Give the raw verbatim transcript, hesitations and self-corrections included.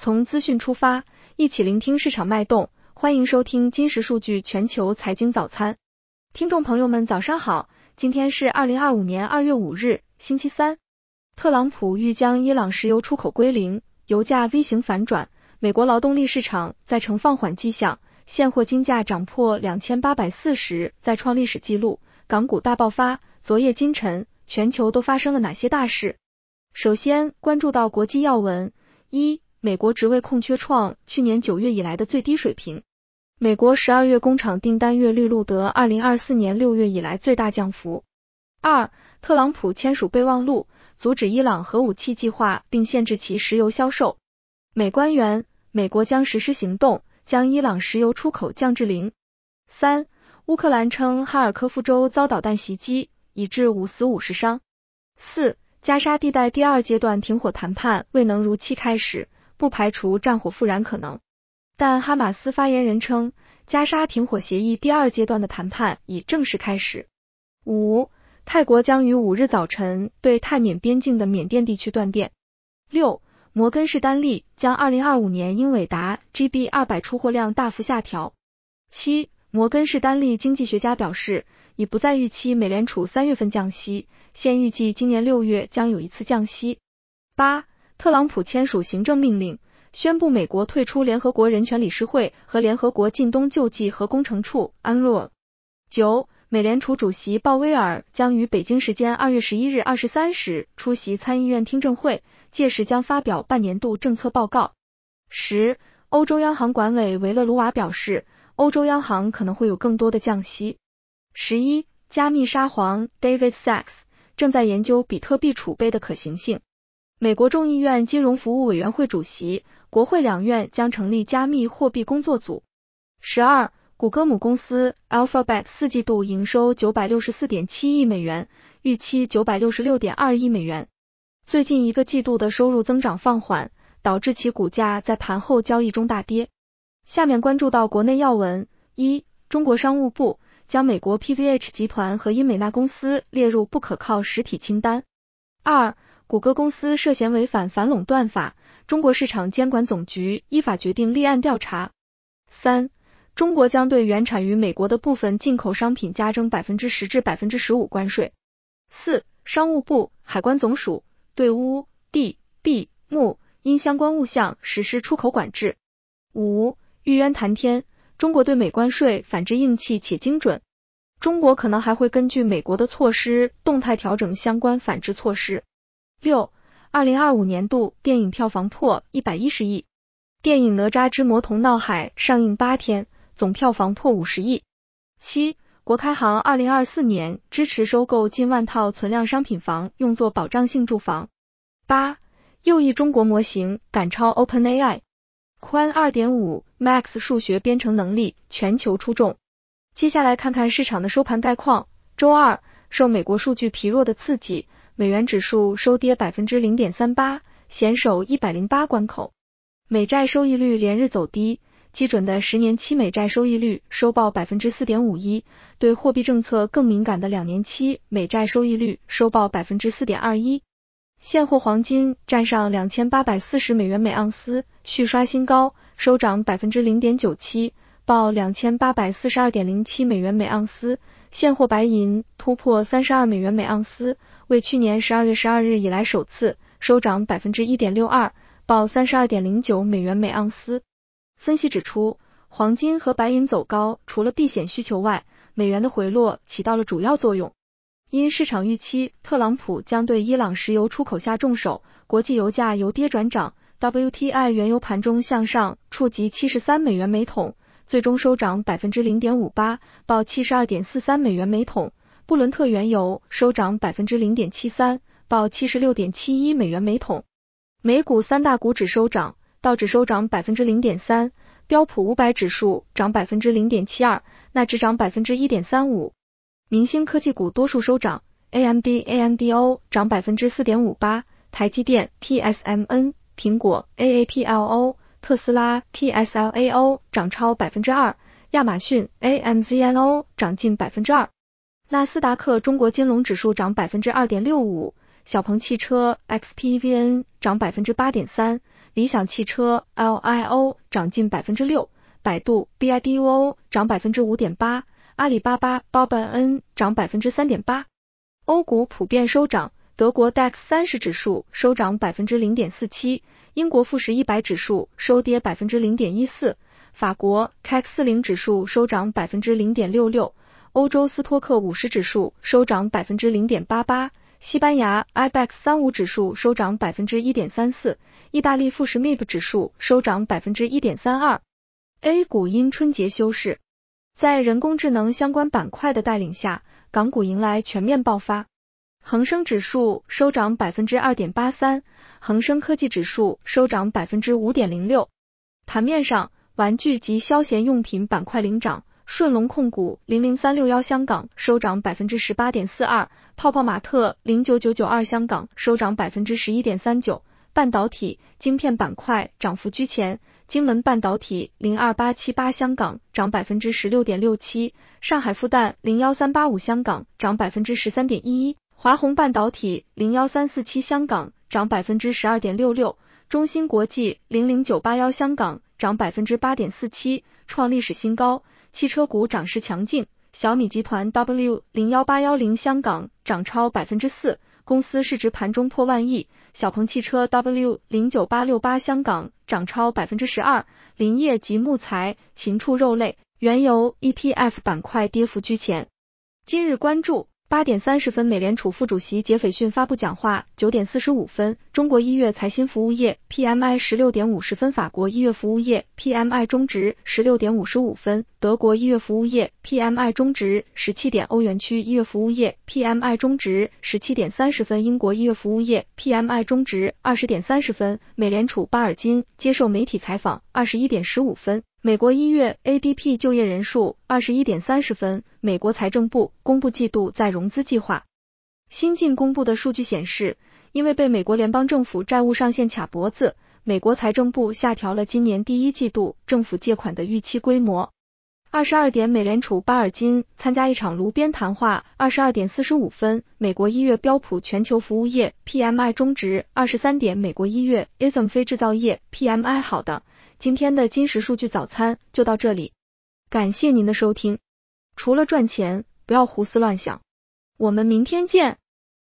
从资讯出发，一起聆听市场脉动，欢迎收听金石数据全球财经早餐。听众朋友们早上好，今天是二零二五年二月五日，星期三。特朗普欲将伊朗石油出口归零，油价 V 型反转，美国劳动力市场再呈放缓迹象，现货金价涨破两千八百四十，再创历史纪录，港股大爆发，昨夜今晨，全球都发生了哪些大事？首先关注到国际要闻。一、美国职位空缺创去年九月以来的最低水平。美国十二月工厂订单月率录得二零二四年六月以来最大降幅。二、特朗普签署备忘录，阻止伊朗核武器计划并限制其石油销售。美官员，美国将实施行动，将伊朗石油出口降至零。三、乌克兰称哈尔科夫州遭导弹袭击，已致五死五十伤。四、加沙地带第二阶段停火谈判未能如期开始，不排除战火复燃可能。但哈马斯发言人称，加沙停火协议第二阶段的谈判已正式开始。五、泰国将于五日早晨对泰缅边境的缅甸地区断电。六、摩根士丹利将二零二五年英伟达 G B 二百 出货量大幅下调。七、摩根士丹利经济学家表示，已不再预期美联储三月份降息，现预计今年六月将有一次降息。八、特朗普签署行政命令，宣布美国退出联合国人权理事会和联合国近东救济和工程处 U N R W A。九、美联储主席鲍威尔将于北京时间二月十一日二十三时出席参议院听证会，届时将发表半年度政策报告。十、欧洲央行管委维勒卢瓦表示，欧洲央行可能会有更多的降息。十一、加密沙皇 David Sachs 正在研究比特币储备的可行性。美国众议院金融服务委员会主席，国会两院将成立加密货币工作组。十二、谷歌母公司 Alphabet 四季度营收 九百六十四点七亿美元，预期 九百六十六点二亿美元。最近一个季度的收入增长放缓，导致其股价在盘后交易中大跌。下面关注到国内要闻。一、中国商务部将美国 P V H 集团和英美纳公司列入不可靠实体清单。二、谷歌公司涉嫌违反反垄断法，中国市场监管总局依法决定立案调查。三、中国将对原产于美国的部分进口商品加征 百分之十 至 百分之十五 关税。四、商务部、海关总署对钨、锑、钡、钼因相关物项实施出口管制。五、玉渊谈天，中国对美关税反制硬气且精准，中国可能还会根据美国的措施动态调整相关反制措施。六、二零二五年度电影票房破一百一十亿，电影哪吒之魔童闹海上映八天，总票房破五十亿。七、国开行二零二四年支持收购近万套存量商品房用作保障性住房。八、右翼中国模型赶超 OpenAI， 宽 二点五 Max 数学编程能力全球出众。接下来看看市场的收盘概况。周二，受美国数据疲弱的刺激，美元指数收跌 百分之零点三八， 险守一百零八关口。美债收益率连日走低，基准的十年期美债收益率收报 百分之四点五一， 对货币政策更敏感的两年期美债收益率收报 百分之四点二一。现货黄金站上两千八百四十美元每盎司，续刷新高，收涨 百分之零点九七， 报 两千八百四十二点零七美元每盎司。现货白银突破三十二美元每盎司，为去年十二月十二日以来首次，收涨 百分之一点六二， 报 三十二点零九美元每盎司。分析指出，黄金和白银走高，除了避险需求外，美元的回落起到了主要作用。因市场预期特朗普将对伊朗石油出口下重手，国际油价由跌转涨， W T I 原油盘中向上触及七十三美元每桶，最终收涨 百分之零点五八， 报 七十二点四三美元每桶。布伦特原油收涨 百分之零点七三， 报 七十六点七一美元每桶。美股三大股指收涨，道指收涨 百分之零点三， 标普五百指数涨 百分之零点七二， 纳指涨 百分之一点三五。明星科技股多数收涨， A M D A M D O 涨 百分之四点五八， 台积电 T S M N， 苹果 A A P L O， 特斯拉 T S L A O 涨超 百分之二， 亚马逊 A M Z N O 涨近 百分之二。 纳斯达克中国金融指数涨 百分之二点六五， 小鹏汽车 X P V N 涨 百分之八点三， 理想汽车 L I O 涨近 百分之六， 百度 B I D U O 涨 百分之五点八， 阿里巴巴 B A B N 涨 百分之三点八。 欧股普遍收涨，德国 D A X 三十 指数收涨 百分之零点四七， 英国富时一百指数收跌 百分之零点一四， 法国 C A C 四十 指数收涨 百分之零点六六， 欧洲斯托克五十指数收涨 百分之零点八八， 西班牙 I B E X 三十五 指数收涨 百分之一点三四， 意大利富时 M I B 指数收涨 百分之一点三二。 A 股因春节休市，在人工智能相关板块的带领下，港股迎来全面爆发。恒生指数收涨 百分之二点八三， 恒生科技指数收涨 百分之五点零六。 盘面上，玩具及消闲用品板块领涨，顺隆控股零零三六一香港收涨 百分之十八点四二， 泡泡玛特零九九九二香港收涨 百分之十一点三九。 半导体、晶片板块涨幅居前，金门半导体零二八七八香港涨 百分之十六点六七， 上海复旦零一三八五香港涨 百分之十三点一一， 华虹半导体零一三四七香港涨 百分之十二点六六， 中芯国际零零九八一香港涨 百分之八点四七， 创历史新高。汽车股涨势强劲，小米集团 W零一八一零香港涨超 百分之四， 公司市值盘中破万亿。小鹏汽车 W零九八六八香港涨超 百分之十二， 林业及木材、禽畜肉类、原油 E T F 板块跌幅居前。今日关注八点三十分，美联储副主席杰斐逊发布讲话。九点四十五分，中国一月财新服务业 P M I 十六点五十分，法国一月服务业 P M I 中值 十六点五十五分，德国一月服务业 P M I 中值 十七点， 欧元区一月服务业 P M I 中值 十七点三十分，英国一月服务业 P M I 中值 二十点三十分。美联储巴尔金接受媒体采访。二十一点十五分，美国一月 A D P 就业人数。二十一点三十分，美国财政部公布季度再融资计划。新近公布的数据显示，因为被美国联邦政府债务上限卡脖子，美国财政部下调了今年第一季度政府借款的预期规模。二十二点，美联储巴尔金参加一场炉边谈话。二十二点四十五分，美国一月标普全球服务业 P M I 中值。二十三点，美国一月 I S M 非制造业 P M I。 好的，今天的金石数据早餐就到这里，感谢您的收听。除了赚钱，不要胡思乱想。我们明天见。